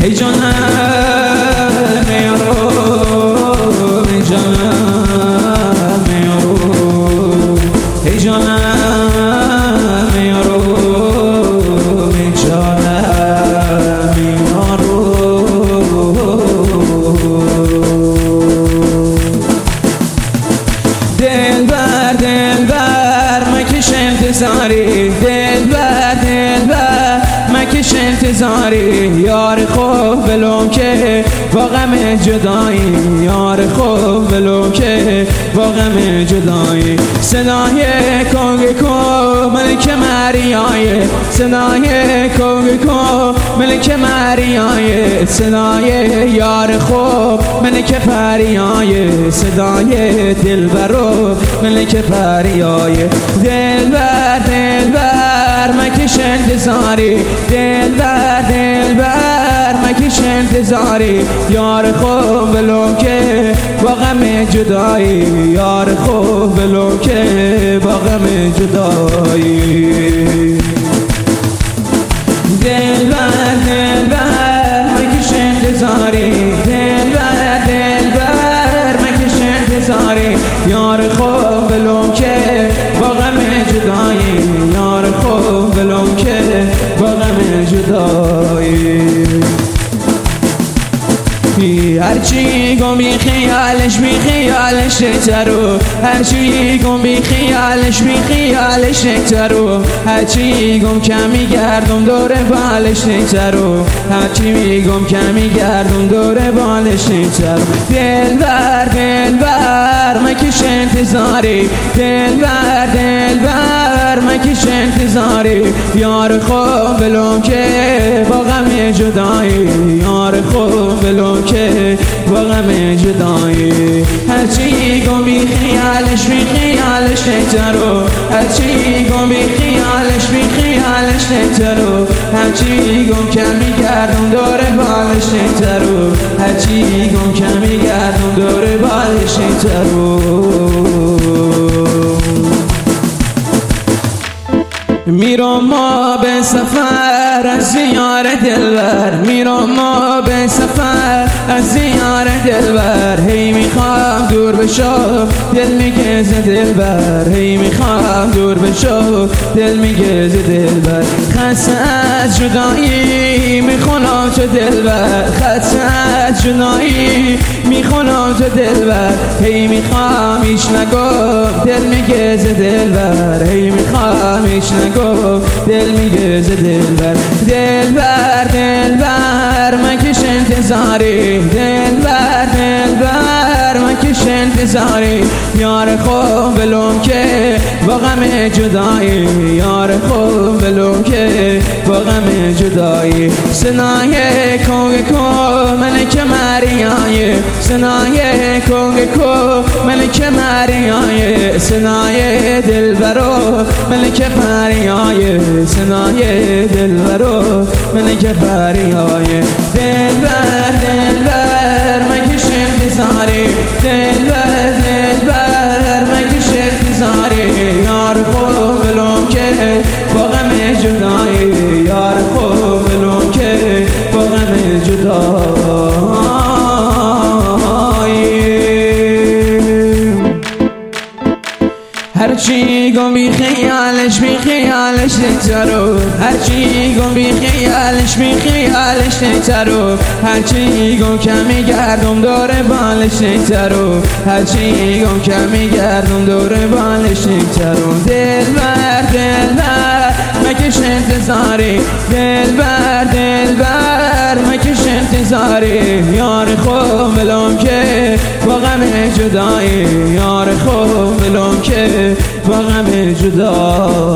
ای جانم یارو، ای جانم یارو، ای جانم یارو، ای جانم یارو. دلبر دلبر مکش انتظاری، دلبر دلبر مکش انتظاری، یار خوب بلوم که با غم جدایی، یار خوب بلوم که با غم جدایی. صدای کنگکو ملک مریای، صدای کنگکو ملک مریای، صدای یار خوب ملک پریای، صدای دلبرو ملک پریای. دلبر دلبر مکش انتظاری، دلبر دلبر مکش انتظاری، یار خوب بلوم که با غم جدایی، یار خوب بلوم که با غم جدایی. دلبر دلبر مکش انتظاری، دلبر دلبر مکش انتظاری، یار خوب بلوم که با غم جدایی، یار خوب بلوم که با غم جدایی. هرچی گم بی خیالش بی خیالش ترو، هرچی گم بی خیالش بی خیالش ترو، هرچی گم کمی گردم دور بالش ترو، هرچی میگم کمی گردم دور بالش ترو. دلبر دلبر مکش انتظاری، دلبر دلبر مکش انتظاری، یار خوب بلوم که با غم جدایی، یار خوب بلوم که با غم جدایی. هرچی گم بی خیالش بی خیالش ترو، هرچی گم بی خیالش بی خیالش ترو، هرچی گم کمی گردم دور بالش ترو، هرچی گم کمی گردم دور بالش ترو. میرم ما به سفر از زیار دلبر، میرم ما به سفر از زیار دلبر، هی میخوام دور بشم دل میگه ز دلبر، هی میخوام دور بشم دل میگه ز دلبر. خسته از جدایی میخونم تو دلبر، خسته از جدایی میخونم تو دلبر، هی میخوام ایش نگم دل میگه ز دلبر، هی میخوام ایش نگم دل میگه ز دلبر. دلبر دلبر مکش انتظاری، دلبر دلبر مکش انتظاری، یار خوب بلوم که با غم جدایی، یار خوب بلوم که با غم جدایی. صدای کنگکو ملک مریای، صدای کنگکو ملک مریای، صدای دلبرو ملک پریای، صدای دلبرو ملک پریای. دلبر دلبر مکش انتظاری، دلبر دلبر مکش انتظاری، یار خوب بلوم که با غم جدایی، یار خوب بلوم که با غم جدایی. هرچی گم بی خیالش بی خیالش ترو، هرچی گم بی خیالش بی خیالش ترو، هرچی گم کمی گردم دور بالش ترو، هرچی گم کمی گردم دور بالش ترو. دلبر دلبر مکش انتظاری، دلبر دلبر مکش انتظاری، یار خوب بلوم که با غم جدایی، یار خوب بلوم که با غم جدایی.